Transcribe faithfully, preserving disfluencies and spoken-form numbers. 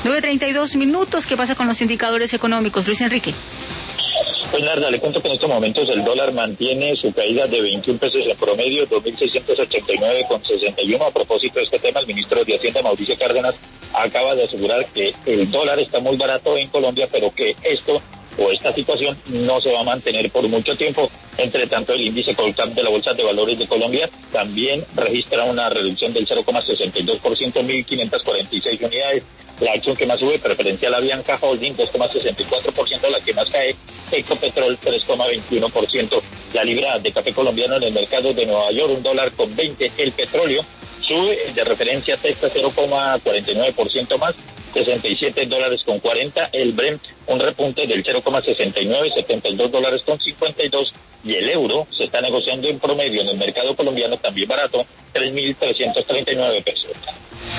nueve treinta y dos minutos. ¿Qué pasa con los indicadores económicos, Luis Enrique? Pues Narda, le cuento que en estos momentos el dólar mantiene su caída de veintiún pesos en promedio, dos mil seiscientos ochenta y nueve con sesenta y uno. A propósito de este tema, el ministro de Hacienda, Mauricio Cárdenas, acaba de asegurar que el dólar está muy barato en Colombia, pero que esto o esta situación no se va a mantener por mucho tiempo. Entre tanto, el índice Colcap de la Bolsa de Valores de Colombia también registra una reducción del cero coma sesenta y dos por ciento, mil quinientas cuarenta y seis unidades. La acción que más sube, preferencial Avianca Holding, dos coma sesenta y cuatro por ciento, la que más cae, Ecopetrol, tres coma veintiuno por ciento. La libra de café colombiano en el mercado de Nueva York, un dólar con veinte. El petróleo sube de referencia Texas cero coma cuarenta y nueve por ciento más, sesenta y siete dólares con cuarenta. El Brent, un repunte del cero coma sesenta y nueve, setenta y dos dólares con cincuenta y dos. Y el euro se está negociando en promedio en el mercado colombiano también barato, tres mil trescientos treinta y nueve pesos.